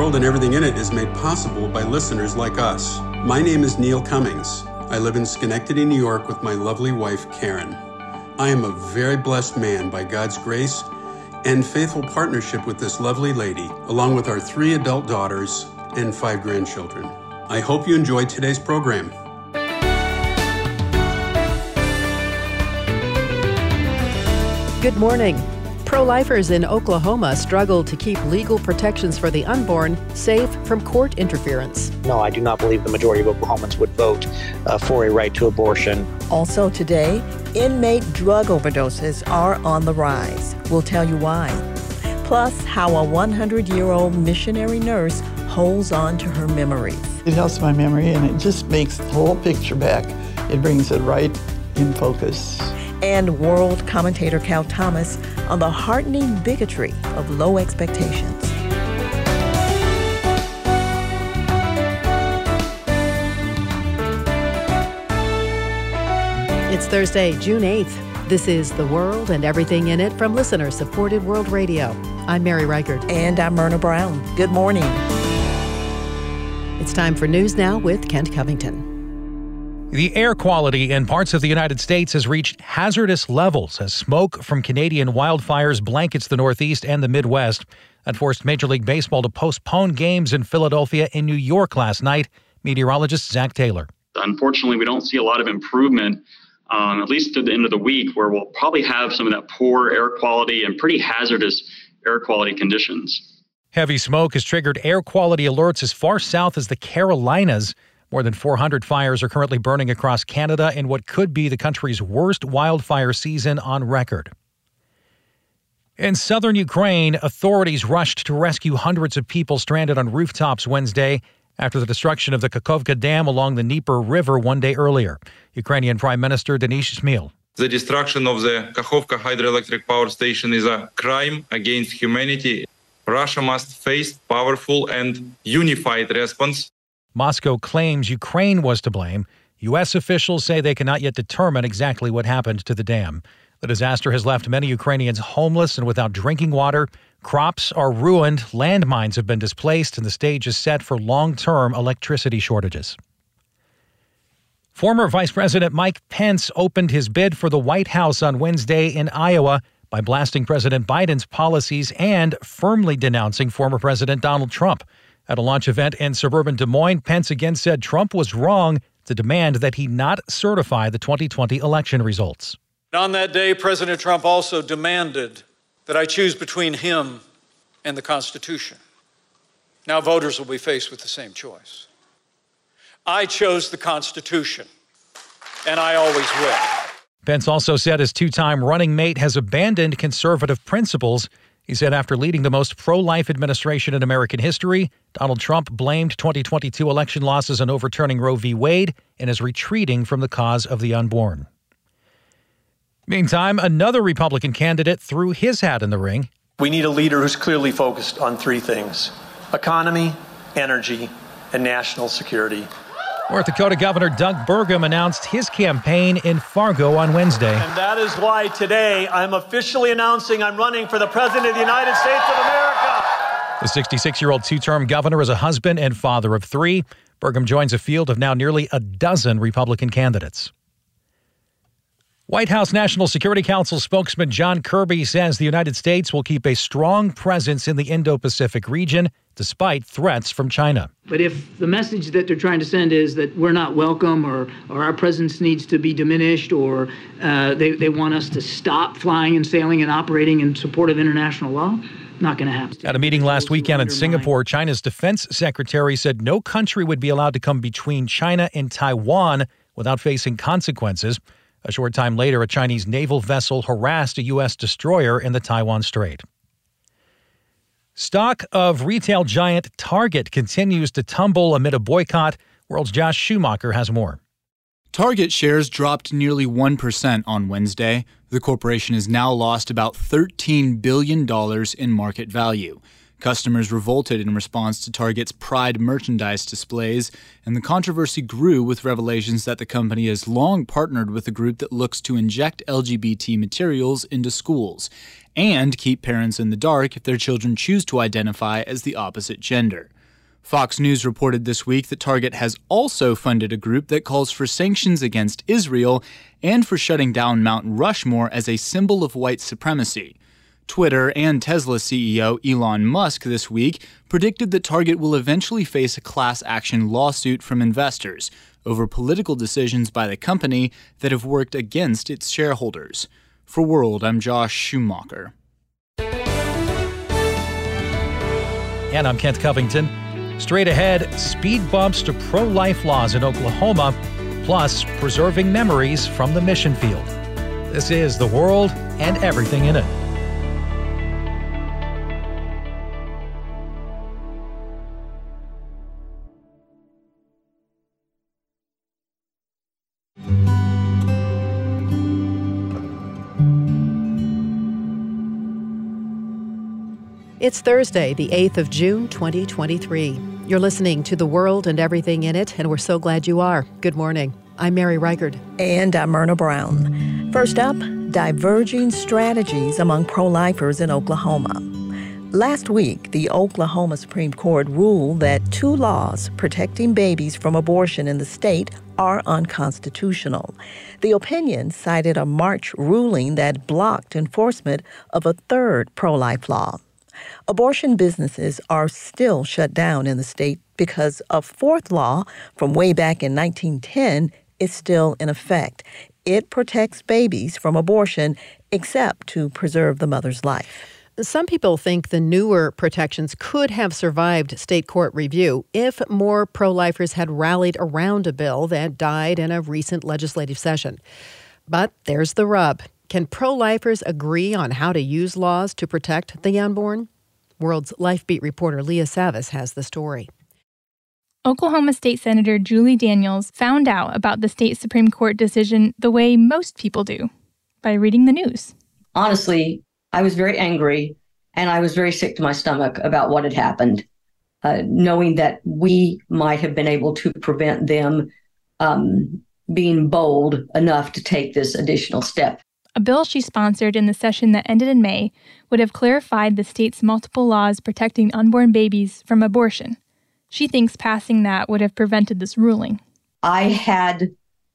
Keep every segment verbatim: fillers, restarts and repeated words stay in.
World and Everything in It is made possible by listeners like us. My name is Neil Cummings. I live in Schenectady, New York with my lovely wife, Karen. I am a very blessed man by God's grace and faithful partnership with this lovely lady, along with our three adult daughters and five grandchildren. I hope you enjoyed today's program. Good morning. Pro-lifers in Oklahoma struggle to keep legal protections for the unborn safe from court interference. No, I do not believe the majority of Oklahomans would vote uh, for a right to abortion. Also today, inmate drug overdoses are on the rise. We'll tell you why. Plus, how a hundred-year-old missionary nurse holds on to her memories. It helps my memory, and it just makes the whole picture back. It brings it right in focus. And world commentator Cal Thomas on the heartening bigotry of low expectations. It's Thursday, June eighth. This is The World and Everything in It from listener-supported World Radio. I'm Mary Reichert. And I'm Myrna Brown. Good morning. It's time for news now with Kent Covington. The air quality in parts of the United States has reached hazardous levels as smoke from Canadian wildfires blankets the Northeast and the Midwest. That forced Major League Baseball to postpone games in Philadelphia and New York last night. Meteorologist Zach Taylor. Unfortunately, we don't see a lot of improvement, um, at least to the end of the week, where we'll probably have some of that poor air quality and pretty hazardous air quality conditions. Heavy smoke has triggered air quality alerts as far south as the Carolinas. More than four hundred fires are currently burning across Canada in what could be the country's worst wildfire season on record. In southern Ukraine, authorities rushed to rescue hundreds of people stranded on rooftops Wednesday after the destruction of the Kakhovka Dam along the Dnieper River one day earlier. Ukrainian Prime Minister Denis Shmyhal. The destruction of the Kakhovka hydroelectric power station is a crime against humanity. Russia must face powerful and unified response. Moscow claims Ukraine was to blame. U S officials say they cannot yet determine exactly what happened to the dam. The disaster has left many Ukrainians homeless and without drinking water. Crops are ruined, landmines have been displaced, and the stage is set for long-term electricity shortages. Former Vice President Mike Pence opened his bid for the White House on Wednesday in Iowa by blasting President Biden's policies and firmly denouncing former President Donald Trump. At a launch event in suburban Des Moines, Pence again said Trump was wrong to demand that he not certify the twenty twenty election results. On that day, President Trump also demanded that I choose between him and the Constitution. Now voters will be faced with the same choice. I chose the Constitution, and I always will. Pence also said his two-time running mate has abandoned conservative principles. He said after leading the most pro-life administration in American history, Donald Trump blamed twenty twenty-two election losses on overturning Roe v. Wade and is retreating from the cause of the unborn. Meantime, another Republican candidate threw his hat in the ring. We need a leader who's clearly focused on three things: economy, energy, and national security. North Dakota Governor Doug Burgum announced his campaign in Fargo on Wednesday. And that is why today I'm officially announcing I'm running for the President of the United States of America. The sixty-six-year-old two-term governor is a husband and father of three. Burgum joins a field of now nearly a dozen Republican candidates. White House National Security Council spokesman John Kirby says the United States will keep a strong presence in the Indo-Pacific region despite threats from China. But if the message that they're trying to send is that we're not welcome or, or our presence needs to be diminished or uh, they, they want us to stop flying and sailing and operating in support of international law, not going to happen. At a meeting last weekend in Singapore, China's defense secretary said no country would be allowed to come between China and Taiwan without facing consequences. A short time later, a Chinese naval vessel harassed a U S destroyer in the Taiwan Strait. Stock of retail giant Target continues to tumble amid a boycott. World's Josh Schumacher has more. Target shares dropped nearly one percent on Wednesday. The corporation has now lost about thirteen billion dollars in market value. Customers revolted in response to Target's Pride merchandise displays, and the controversy grew with revelations that the company has long partnered with a group that looks to inject L G B T materials into schools and keep parents in the dark if their children choose to identify as the opposite gender. Fox News reported this week that Target has also funded a group that calls for sanctions against Israel and for shutting down Mount Rushmore as a symbol of white supremacy. Twitter and Tesla C E O Elon Musk this week predicted that Target will eventually face a class action lawsuit from investors over political decisions by the company that have worked against its shareholders. For World, I'm Josh Schumacher. And I'm Kent Covington. Straight ahead, speed bumps to pro-life laws in Oklahoma, plus preserving memories from the mission field. This is The World and everything in it. It's Thursday, the eighth of June, twenty twenty-three. You're listening to The World and everything in it, and we're so glad you are. Good morning. I'm Mary Reichard. And I'm Myrna Brown. First up, diverging strategies among pro-lifers in Oklahoma. Last week, the Oklahoma Supreme Court ruled that two laws protecting babies from abortion in the state are unconstitutional. The opinion cited a March ruling that blocked enforcement of a third pro-life law. Abortion businesses are still shut down in the state because a fourth law from way back in nineteen ten is still in effect. It protects babies from abortion except to preserve the mother's life. Some people think the newer protections could have survived state court review if more pro-lifers had rallied around a bill that died in a recent legislative session. But there's the rub. Can pro-lifers agree on how to use laws to protect the unborn? World's LifeBeat reporter Leah Savas has the story. Oklahoma State Senator Julie Daniels found out about the state Supreme Court decision the way most people do, by reading the news. Honestly, I was very angry and I was very sick to my stomach about what had happened, uh, knowing that we might have been able to prevent them um, being bold enough to take this additional step. A bill she sponsored in the session that ended in May would have clarified the state's multiple laws protecting unborn babies from abortion. She thinks passing that would have prevented this ruling. I had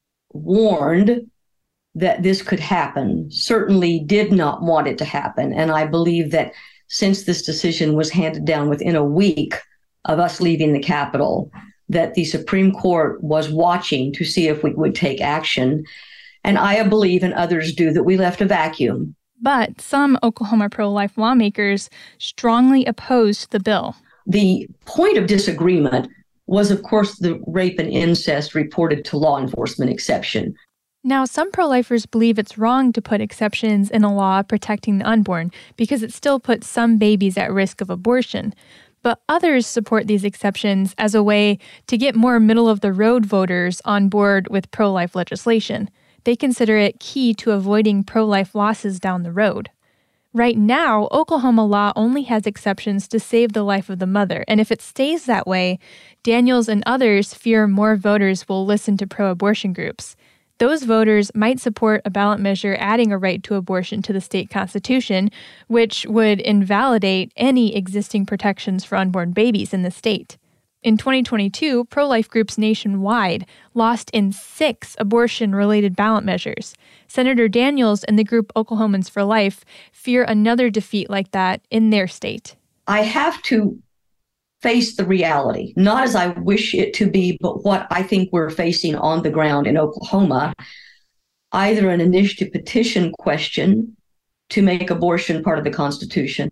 warned that this could happen, certainly did not want it to happen. And I believe that since this decision was handed down within a week of us leaving the Capitol, that the Supreme Court was watching to see if we would take action. And I believe, and others do, that we left a vacuum. But some Oklahoma pro-life lawmakers strongly opposed the bill. The point of disagreement was, of course, the rape and incest reported to law enforcement exception. Now, some pro-lifers believe it's wrong to put exceptions in a law protecting the unborn because it still puts some babies at risk of abortion. But others support these exceptions as a way to get more middle-of-the-road voters on board with pro-life legislation. They consider it key to avoiding pro-life losses down the road. Right now, Oklahoma law only has exceptions to save the life of the mother, and if it stays that way, Daniels and others fear more voters will listen to pro-abortion groups. Those voters might support a ballot measure adding a right to abortion to the state constitution, which would invalidate any existing protections for unborn babies in the state. In twenty twenty-two, pro-life groups nationwide lost in six abortion-related ballot measures. Senator Daniels and the group Oklahomans for Life fear another defeat like that in their state. I have to face the reality, not as I wish it to be, but what I think we're facing on the ground in Oklahoma. Either an initiative petition question to make abortion part of the Constitution,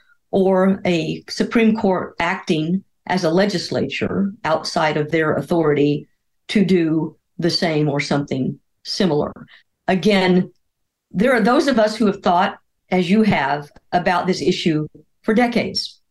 or a Supreme Court acting as a legislature outside of their authority to do the same or something similar. Again, there are those of us who have thought, as you have, about this issue for decades.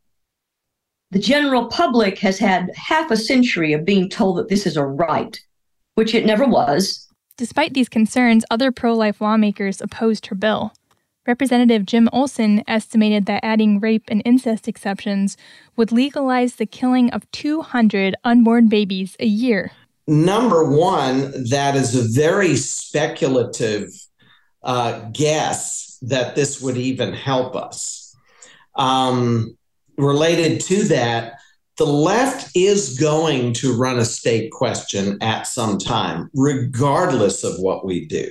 The general public has had half a century of being told that this is a right, which it never was. Despite these concerns, other pro-life lawmakers opposed her bill. Representative Jim Olson estimated that adding rape and incest exceptions would legalize the killing of two hundred unborn babies a year. Number one, that is a very speculative uh, guess that this would even help us. Um, related to that, the left is going to run a state question at some time, regardless of what we do.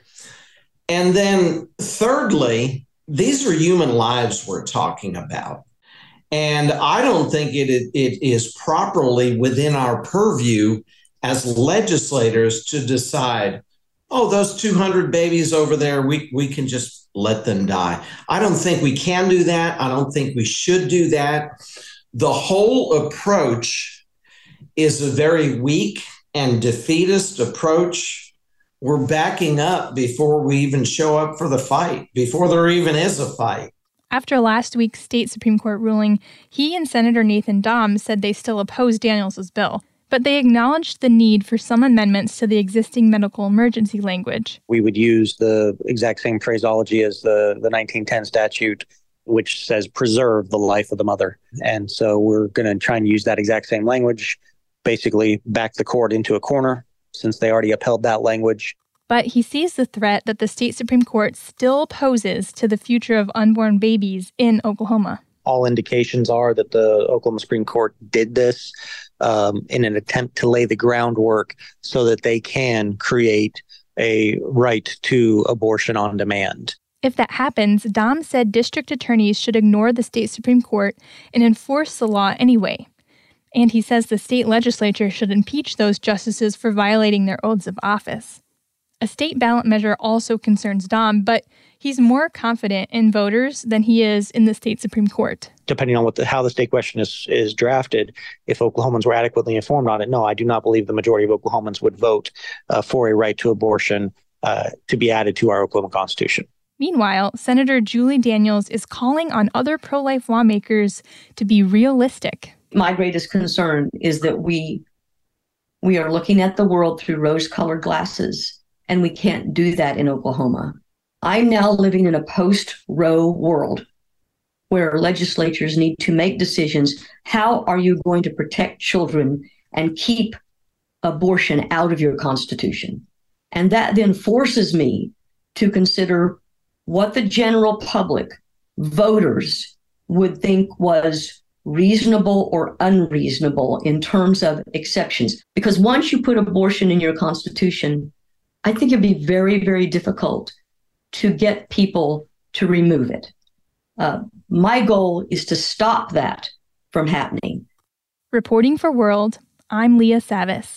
And then thirdly, these are human lives we're talking about. And I don't think it, it is properly within our purview as legislators to decide, oh, those two hundred babies over there, we, we can just let them die. I don't think we can do that. I don't think we should do that. The whole approach is a very weak and defeatist approach. We're backing up before we even show up for the fight, before there even is a fight. After last week's state Supreme Court ruling, he and Senator Nathan Dahm said they still oppose Daniels' bill, but they acknowledged the need for some amendments to the existing medical emergency language. We would use the exact same phraseology as the, the nineteen ten statute, which says preserve the life of the mother. And so we're going to try and use that exact same language, basically back the court into a corner since they already upheld that language. But he sees the threat that the state Supreme Court still poses to the future of unborn babies in Oklahoma. All indications are that the Oklahoma Supreme Court did this um, in an attempt to lay the groundwork so that they can create a right to abortion on demand. If that happens, Dahm said district attorneys should ignore the state Supreme Court and enforce the law anyway. And he says the state legislature should impeach those justices for violating their oaths of office. A state ballot measure also concerns Dahm, but he's more confident in voters than he is in the state Supreme Court. Depending on what the, how the state question is, is drafted, if Oklahomans were adequately informed on it, no, I do not believe the majority of Oklahomans would vote uh, for a right to abortion uh, to be added to our Oklahoma Constitution. Meanwhile, Senator Julie Daniels is calling on other pro-life lawmakers to be realistic. My greatest concern is that we we are looking at the world through rose-colored glasses, and we can't do that in Oklahoma. I'm now living in a post-Roe world where legislatures need to make decisions. How are you going to protect children and keep abortion out of your Constitution? And that then forces me to consider what the general public, voters, would think was reasonable or unreasonable in terms of exceptions. Because once you put abortion in your Constitution, I think it'd be very, very difficult to get people to remove it. Uh, my goal is to stop that from happening. Reporting for World, I'm Leah Savis.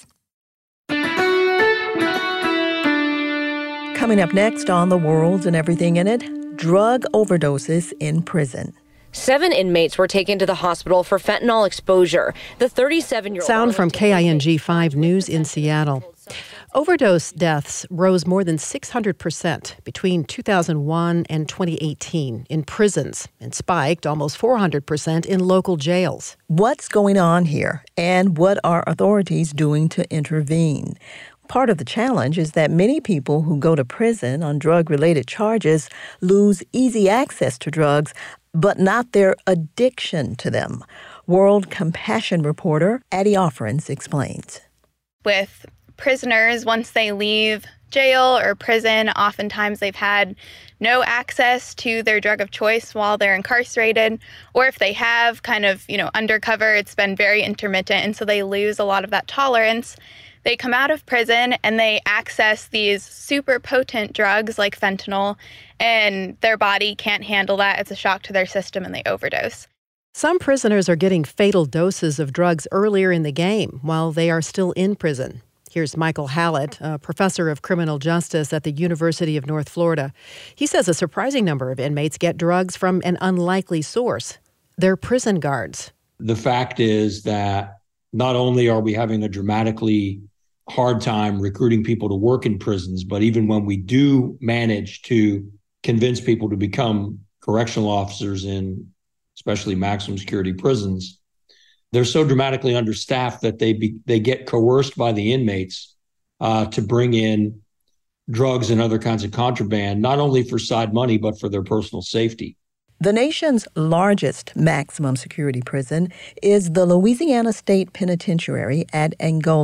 Coming up next on The World and Everything in It, drug overdoses in prison. Seven inmates were taken to the hospital for fentanyl exposure. The thirty-seven-year-old... Sound from K I N G five News in Seattle. Overdose deaths rose more than six hundred percent between two thousand one and twenty eighteen in prisons and spiked almost four hundred percent in local jails. What's going on here, and what are authorities doing to intervene? Part of the challenge is that many people who go to prison on drug-related charges lose easy access to drugs, but not their addiction to them. World Compassion reporter Addie Offerins explains. With prisoners, once they leave jail or prison, oftentimes they've had no access to their drug of choice while they're incarcerated, or if they have, kind of, you know, undercover, it's been very intermittent, and so they lose a lot of that tolerance. They come out of prison and they access these super potent drugs like fentanyl, and their body can't handle that. It's a shock to their system and they overdose. Some prisoners are getting fatal doses of drugs earlier in the game while they are still in prison. Here's Michael Hallett, a professor of criminal justice at the University of North Florida. He says a surprising number of inmates get drugs from an unlikely source. They're prison guards. The fact is that not only are we having a dramatically hard time recruiting people to work in prisons, but even when we do manage to convince people to become correctional officers in especially maximum security prisons, they're so dramatically understaffed that they be, they get coerced by the inmates uh, to bring in drugs and other kinds of contraband, not only for side money, but for their personal safety. The nation's largest maximum security prison is the Louisiana State Penitentiary at Angola.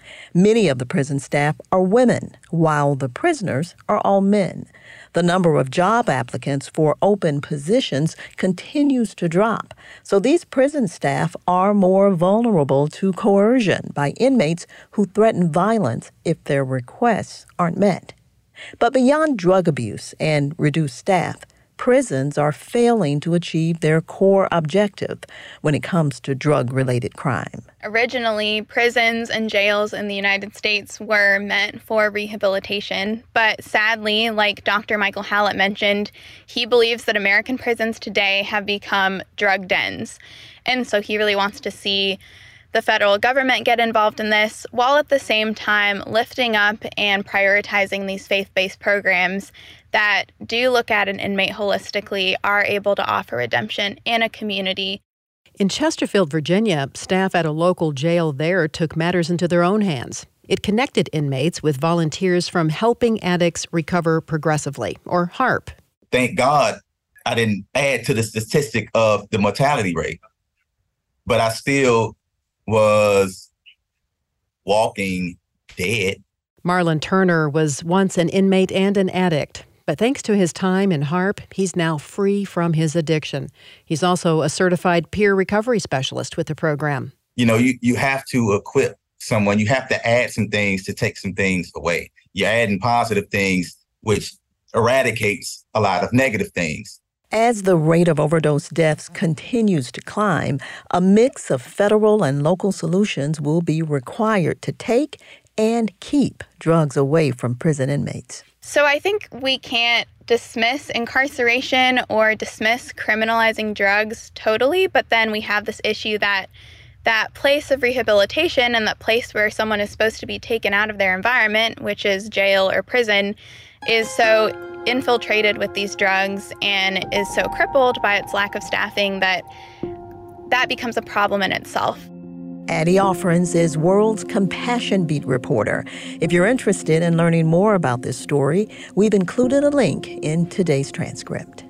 Many of the prison staff are women, while the prisoners are all men. The number of job applicants for open positions continues to drop, so these prison staff are more vulnerable to coercion by inmates who threaten violence if their requests aren't met. But beyond drug abuse and reduced staff, prisons are failing to achieve their core objective when it comes to drug-related crime. Originally, prisons and jails in the United States were meant for rehabilitation, but sadly, like Doctor Michael Hallett mentioned, he believes that American prisons today have become drug dens. And so he really wants to see the federal government get involved in this, while at the same time lifting up and prioritizing these faith-based programs that do look at an inmate holistically, are able to offer redemption in a community. In Chesterfield, Virginia, staff at a local jail there took matters into their own hands. It connected inmates with volunteers from Helping Addicts Recover Progressively, or HARP. Thank God I didn't add to the statistic of the mortality rate, but I still was walking dead. Marlon Turner was once an inmate and an addict, but thanks to his time in HARP, he's now free from his addiction. He's also a certified peer recovery specialist with the program. You know, you, you have to equip someone. You have to add some things to take some things away. You're adding positive things, which eradicates a lot of negative things. As the rate of overdose deaths continues to climb, a mix of federal and local solutions will be required to take and keep drugs away from prison inmates. So I think we can't dismiss incarceration or dismiss criminalizing drugs totally, but then we have this issue that that place of rehabilitation and that place where someone is supposed to be taken out of their environment, which is jail or prison, is so infiltrated with these drugs and is so crippled by its lack of staffing that that becomes a problem in itself. Addie Offerins is World's Compassion Beat reporter. If you're interested in learning more about this story, we've included a link in today's transcript.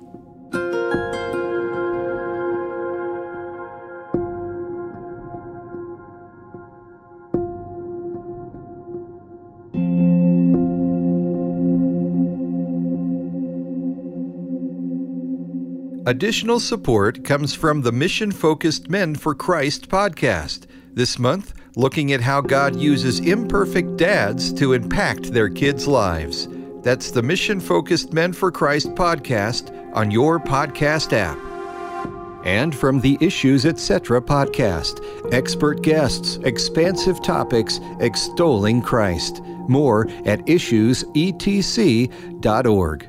Additional support comes from the Mission Focused Men for Christ podcast. This month, looking at how God uses imperfect dads to impact their kids' lives. That's the Mission Focused Men for Christ podcast on your podcast app. And from the Issues Etc. podcast, expert guests, expansive topics, extolling Christ. More at issues e t c dot org.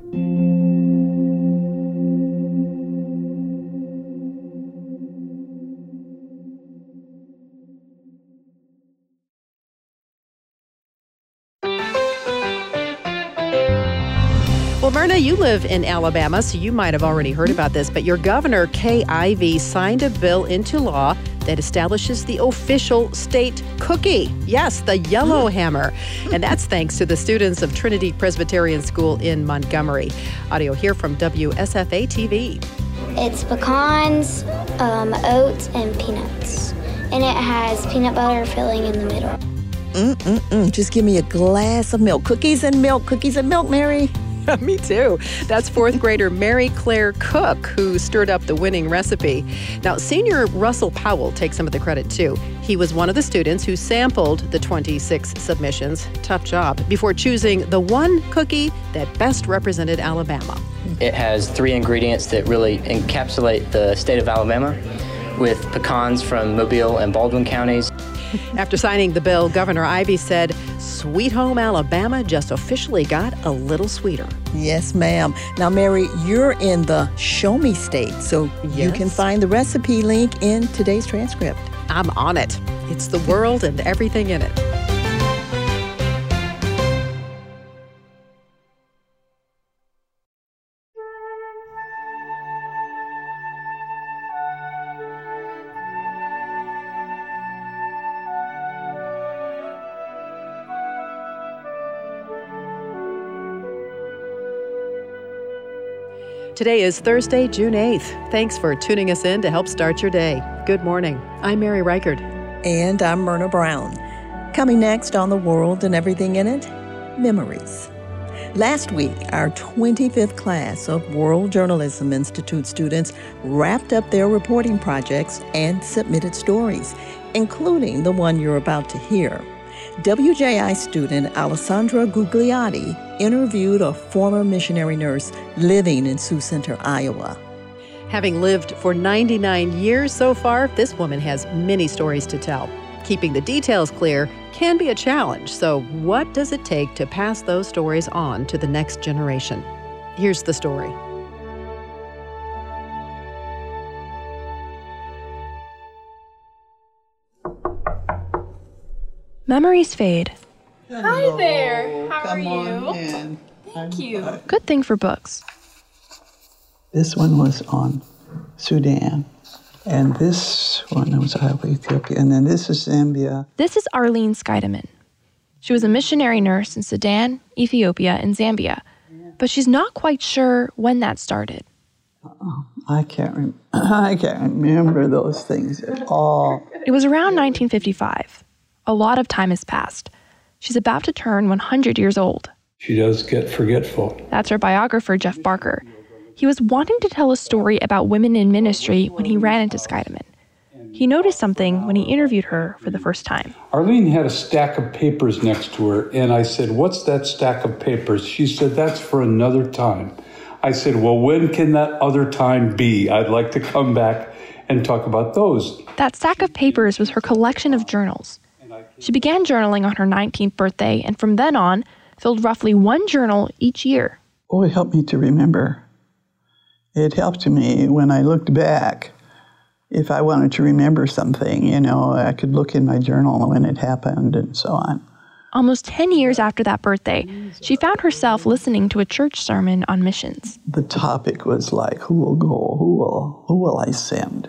Well, Myrna, you live in Alabama, so you might have already heard about this, but your governor, Kay Ivey, signed a bill into law that establishes the official state cookie. Yes, the yellow hammer. And that's thanks to the students of Trinity Presbyterian School in Montgomery. Audio here from W S F A T V. It's pecans, um, oats, and peanuts. And it has peanut butter filling in the middle. Mm-mm-mm. Just give me a glass of milk. Cookies and milk, cookies and milk, Mary. Me too. That's fourth grader Mary Claire Cook, who stirred up the winning recipe. Now, senior Russell Powell takes some of the credit too. He was one of the students who sampled the twenty-six submissions. Tough job. Before choosing the one cookie that best represented Alabama. It has three ingredients that really encapsulate the state of Alabama, with pecans from Mobile and Baldwin counties. After signing the bill, Governor Ivey said, Sweet Home Alabama just officially got a little sweeter. Yes, ma'am. Now, Mary, you're in the Show Me State, so yes. You can find the recipe link in today's transcript. I'm on it. It's the world and everything in it. Today is Thursday, June eighth. Thanks for tuning us in to help start your day. Good morning. I'm Mary Reichard. And I'm Myrna Brown. Coming next on The World and Everything in It, memories. Last week, our twenty-fifth class of World Journalism Institute students wrapped up their reporting projects and submitted stories, including the one you're about to hear. W J I student Alessandra Gugliotti interviewed a former missionary nurse living in Sioux Center, Iowa. Having lived for ninety-nine years so far, this woman has many stories to tell. Keeping the details clear can be a challenge, so what does it take to pass those stories on to the next generation? Here's the story. Memories fade. Hello. Hi there. How Come are you? On in. Thank I'm you. fine. Good thing for books. This one was on Sudan. And this one was Iowa, Ethiopia. And then this is Zambia. This is Arlene Scheidemann. She was a missionary nurse in Sudan, Ethiopia, and Zambia. But she's not quite sure when that started. Oh, I can't rem- I can't remember those things at all. It was around nineteen fifty-five. A lot of time has passed. She's about to turn one hundred years old. She does get forgetful. That's her biographer, Jeff Barker. He was wanting to tell a story about women in ministry when he ran into Scheidemann. He noticed something when he interviewed her for the first time. Arlene had a stack of papers next to her, and I said, "What's that stack of papers?" She said, "That's for another time." I said, "Well, when can that other time be? I'd like to come back and talk about those." That stack of papers was her collection of journals. She began journaling on her nineteenth birthday, and from then on, filled roughly one journal each year. Oh, it helped me to remember. It helped me when I looked back. If I wanted to remember something, you know, I could look in my journal when it happened and so on. Almost ten years after that birthday, she found herself listening to a church sermon on missions. The topic was like, who will go? Who will, who will I send?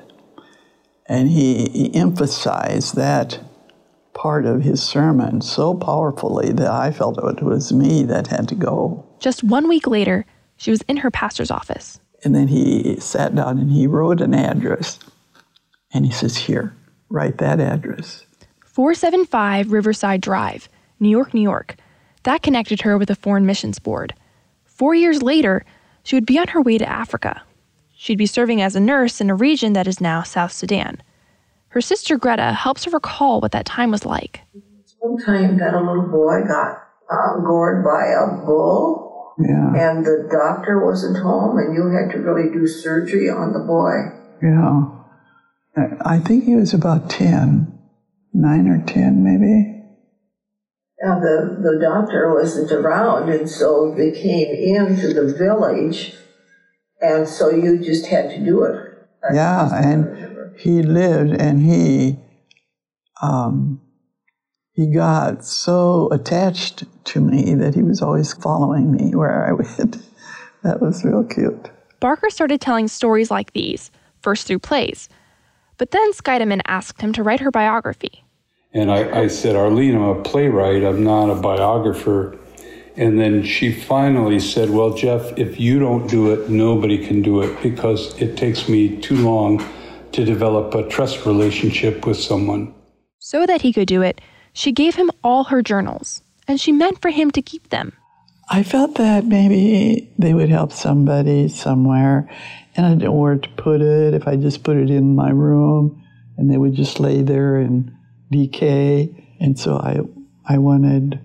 And he, he emphasized that part of his sermon so powerfully that I felt it was me that had to go. Just one week later, she was in her pastor's office. And then he sat down and he wrote an address. And he says, here, write that address. four seventy-five Riverside Drive, New York, New York. That connected her with the Foreign Missions Board. Four years later, she would be on her way to Africa. She'd be serving as a nurse in a region that is now South Sudan. Her sister Greta helps her recall what that time was like. One time that a little boy got uh, gored by a bull. Yeah. And the doctor wasn't home, and you had to really do surgery on the boy. Yeah. I think he was about ten, nine or ten maybe. Yeah, the, the doctor wasn't around, and so they came into the village, and so you just had to do it. That's yeah, and he lived, and he, um, he got so attached to me that he was always following me where I went. That was real cute. Barker started telling stories like these, first through plays. But then Scheidemann asked him to write her biography. And I, I said, Arlene, I'm a playwright, I'm not a biographer. And then she finally said, well, Jeff, if you don't do it, nobody can do it because it takes me too long to develop a trust relationship with someone. So that he could do it, she gave him all her journals, and she meant for him to keep them. I felt that maybe they would help somebody somewhere, and I didn't know where to put it. If I just put it in my room, and they would just lay there and decay. And so I, I wanted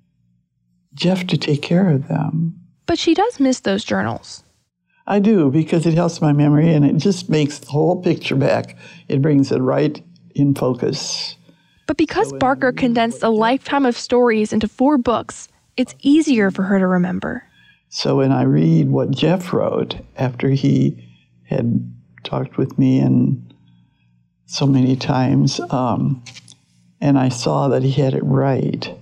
Jeff to take care of them. But she does miss those journals. I do, because it helps my memory, and it just makes the whole picture back. It brings it right in focus. But because Barker condensed a lifetime of stories into four books, it's easier for her to remember. So when I read what Jeff wrote after he had talked with me and so many times, um, and I saw that he had it right,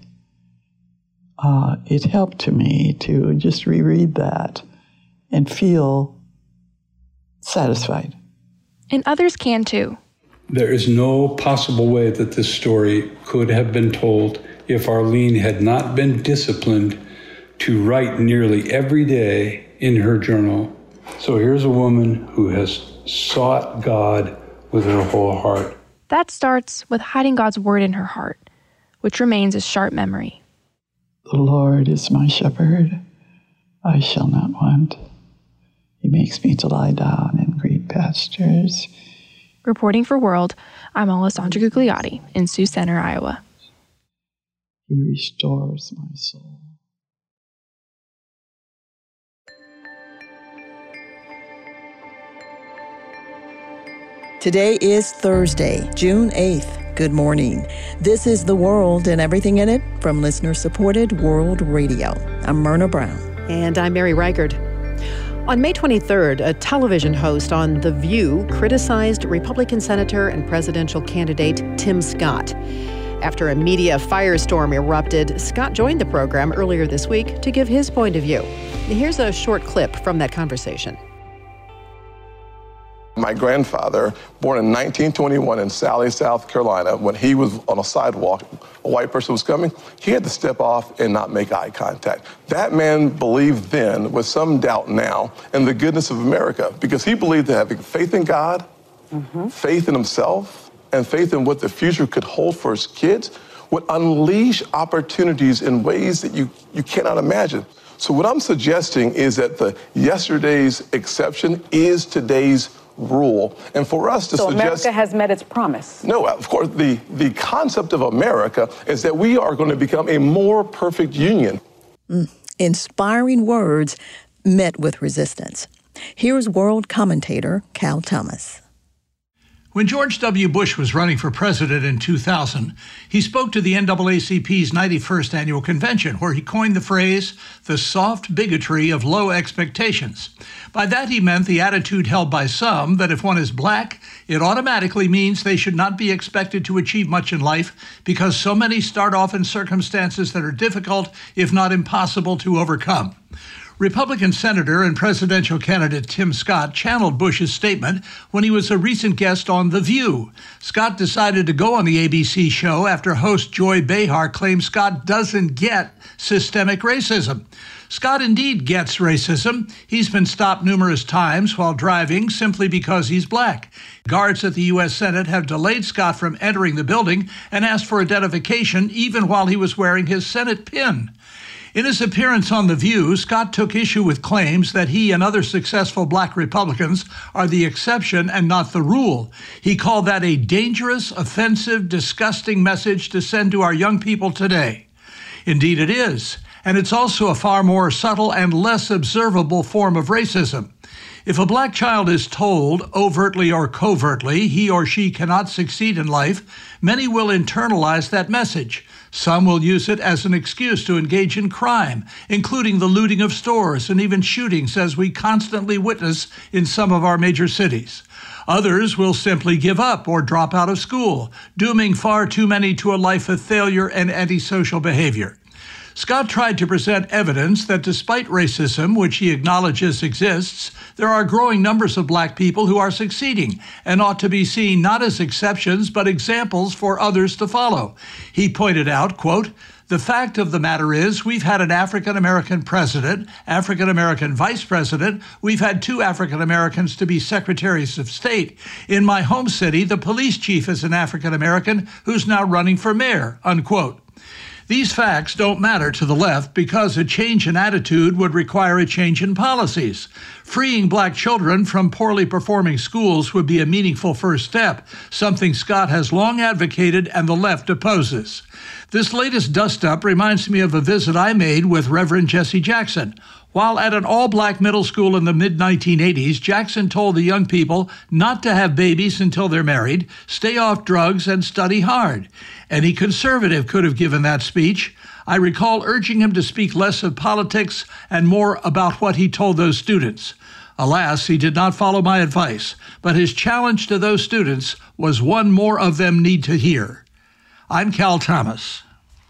uh, it helped to me to just reread that and feel satisfied. And others can too. There is no possible way that this story could have been told if Arlene had not been disciplined to write nearly every day in her journal. So here's a woman who has sought God with her whole heart. That starts with hiding God's word in her heart. which remains a sharp memory. The Lord is my shepherd, I shall not want. He makes me to lie down in green pastures. Reporting for World, I'm Alessandra Gugliotti in Sioux Center, Iowa. He restores my soul. Today is Thursday, June eighth. Good morning. This is The World and Everything in It from listener-supported World Radio. I'm Myrna Brown. And I'm Mary Reichard. On May twenty-third, a television host on The View criticized Republican Senator and presidential candidate Tim Scott. After a media firestorm erupted, Scott joined the program earlier this week to give his point of view. Here's a short clip from that conversation. My grandfather, born in nineteen twenty-one in Sally, South Carolina, when he was on a sidewalk, a white person was coming, he had to step off and not make eye contact. That man believed then, with some doubt now, in the goodness of America, because he believed that having faith in God, mm-hmm. faith in himself, and faith in what the future could hold for his kids would unleash opportunities in ways that you, you cannot imagine. So what I'm suggesting is that the yesterday's exception is today's rule. And for us to so suggest... America has met its promise. No, of course, the, the concept of America is that we are going to become a more perfect union. Mm. Inspiring words met with resistance. Here's world commentator Cal Thomas. When George W. Bush was running for president in two thousand, he spoke to the N double A C P's ninety-first annual convention, where he coined the phrase, the soft bigotry of low expectations. By that he meant the attitude held by some that if one is black, it automatically means they should not be expected to achieve much in life because so many start off in circumstances that are difficult, if not impossible, to overcome. Republican Senator and presidential candidate Tim Scott channeled Bush's statement when he was a recent guest on The View. Scott decided to go on the A B C show after host Joy Behar claimed Scott doesn't get systemic racism. Scott indeed gets racism. He's been stopped numerous times while driving simply because he's black. Guards at the U S Senate have delayed Scott from entering the building and asked for identification even while he was wearing his Senate pin. In his appearance on The View, Scott took issue with claims that he and other successful black Republicans are the exception and not the rule. He called that a dangerous, offensive, disgusting message to send to our young people today. Indeed it is, and it's also a far more subtle and less observable form of racism. If a black child is told, overtly or covertly, he or she cannot succeed in life, many will internalize that message. Some will use it as an excuse to engage in crime, including the looting of stores and even shootings, as we constantly witness in some of our major cities. Others will simply give up or drop out of school, dooming far too many to a life of failure and antisocial behavior. Scott tried to present evidence that despite racism, which he acknowledges exists, there are growing numbers of black people who are succeeding and ought to be seen not as exceptions but examples for others to follow. He pointed out, quote, "The fact of the matter is we've had an African-American president, African-American vice president, we've had two African-Americans to be secretaries of state. In my home city, the police chief is an African-American who's now running for mayor," unquote. These facts don't matter to the left because a change in attitude would require a change in policies. Freeing black children from poorly performing schools would be a meaningful first step, something Scott has long advocated and the left opposes. This latest dust-up reminds me of a visit I made with Reverend Jesse Jackson. While at an all-black middle school in the mid nineteen eighties, Jackson told the young people not to have babies until they're married, stay off drugs, and study hard. Any conservative could have given that speech. I recall urging him to speak less of politics and more about what he told those students. Alas, he did not follow my advice, but his challenge to those students was one more of them need to hear. I'm Cal Thomas.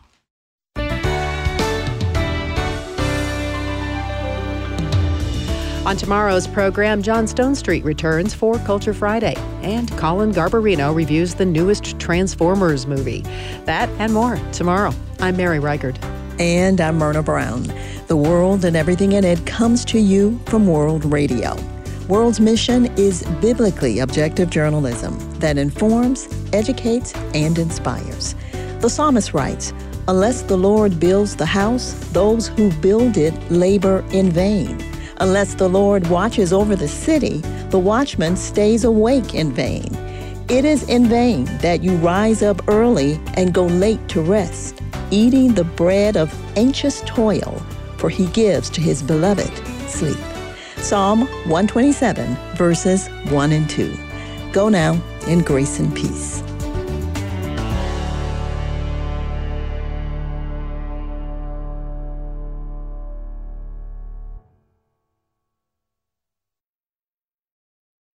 On tomorrow's program, John Stonestreet returns for Culture Friday, and Colin Garbarino reviews the newest Transformers movie. That and more tomorrow. I'm Mary Reichard. And I'm Myrna Brown. The World and Everything in It comes to you from World Radio. World's mission is biblically objective journalism that informs, educates, and inspires. The psalmist writes, "Unless the Lord builds the house, those who build it labor in vain. Unless the Lord watches over the city, the watchman stays awake in vain. It is in vain that you rise up early and go late to rest, eating the bread of anxious toil, for he gives to his beloved sleep." Psalm one twenty-seven, verses one and two. Go now in grace and peace.